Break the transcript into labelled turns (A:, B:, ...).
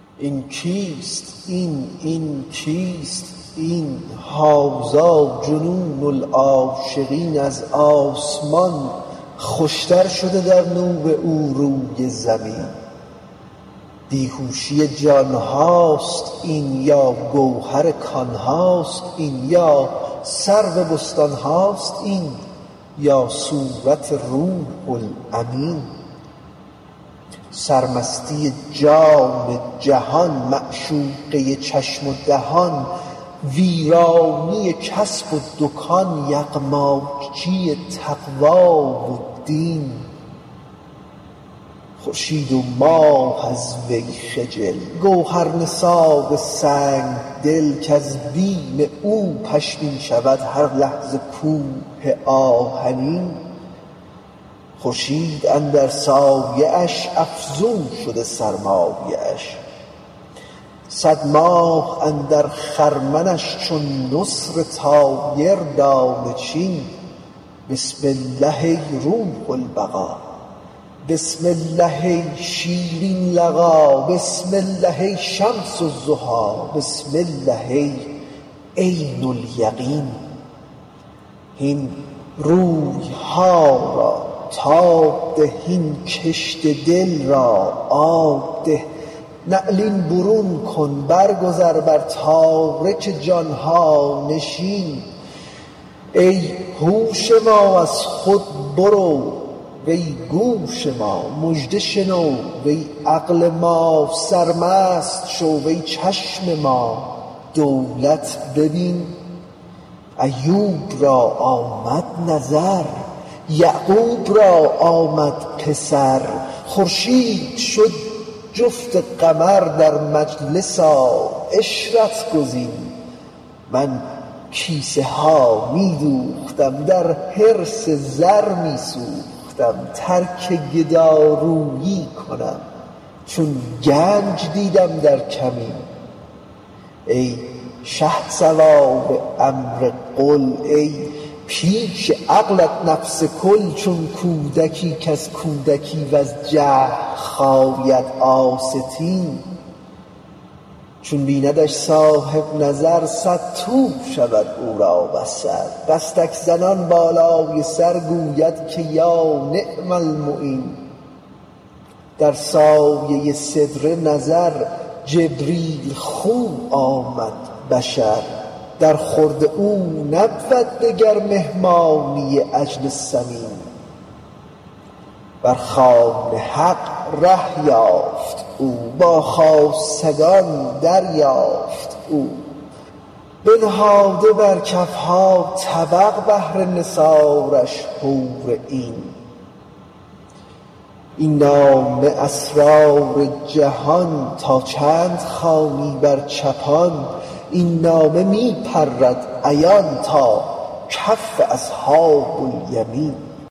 A: این کیست این کیست این؟ هذا جنون العاشقین، از آسمان خوشتر شده در نور او روی زمین. بیهوشی جانهاست این، یا گوهر کانهاست این، یا سرو بستانهاست این، یا صورت روح الامین. سرمستی جام جهان، معشوقه چشم و دهان، ویرانی کسب و دکان، یغماچی تقوا و دین. خورشید و ماه از وی خجل، گوهر نثار سنگ دل، کز بیم او پشمین شود هر لحظه کوه آهنین. خورشید اندر سایه اش افزون شده سرمایه اش، صد ماه اندر خرمنش چون نسر طایر دانه چین. بسم الله ای روح البقا، بسم الله ای شیرین لقا، بسم الله ای شمس الضحی، بسم الله ای عین الیقین. هین روی ها را تاب ده، هین کشت دل را آب ده. نعلین برون کن برگذر بر تارک جان ها نشین. ای هوش ما از خود برو، وی گوش ما مژده شنو، وی عقل ما سرمست شو، وی چشم ما دولت ببین. ایوب را آمد نظر، یعقوب را آمد پسر. خورشید شد جفت قمر در مجلسا عشرت گزین. من کیسه ها می دوختم در حرص زر می سوختم، ترک گدارویی کنم چون گنج دیدم در کمین. ای شهسوار امر قل، ای پیش عقلت نفس کل. چون کودکی کز کودکی وز جهل خاید آستین. چون بیندش صاحب نظر صد تو شود او را بصر. دستک زنان بالای سر گوید که یا نعم المعین. در سایه سدره نظر جبریل خو آمد بشر. در خورد او نبود دگر مهمانی عجل سمین. بر خوان حق ره یافت او، با خاصگان دریافت او. بنهاده بر کف ها طبق بهر نثارش حور عین. این نامه اسرار جهان تا چند خوانی بر چپان. این نامه می پرد عیان تا کف اصحاب الیمین.